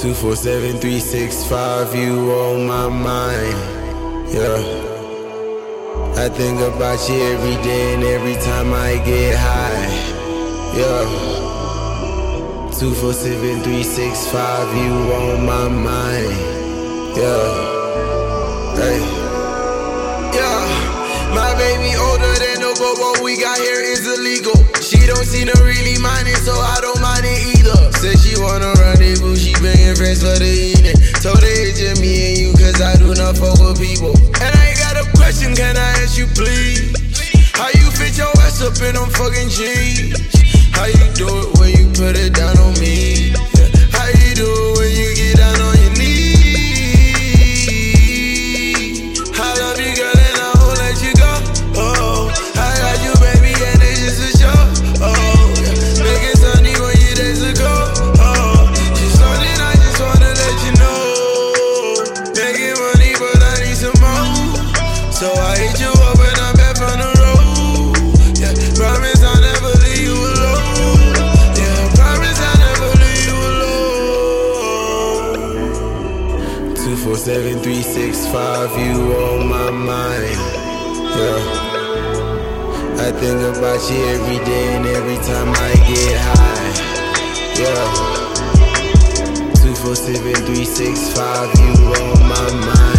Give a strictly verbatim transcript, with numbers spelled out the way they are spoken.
two four seven, three six five, you on my mind, yeah. I think about you every day and every time I get high, yeah. two four seven, three six five, you on my mind, yeah. Hey, yeah. My baby older than no, but what we got here is illegal. She don't seem to really mind it, so I don't mind it either. Said she wanna rendezvous, she bringing friends for the evening. Told her it's just me and you, cause I do not fuck with people. And I got a question, can I ask you please? How you fit your ass up in them fucking jeans? How you do it when you put it down on me? Yeah. How you do it when you get down on your knees? I love you, girl, and I won't let you go. Oh, I got you, baby, and it's just a show. Oh, yeah. Making sunny when you days ago. Oh, she's something I just wanna let you know. Making money, but I need some more. So I hit you up and I'm back on the road. Yeah, promise I'll never leave you alone. Yeah, promise I'll never leave you alone. two four seven, three six five, you on my mind, yeah. I think about you every day and every time I get high, yeah. two four seven, three six five, you on my mind.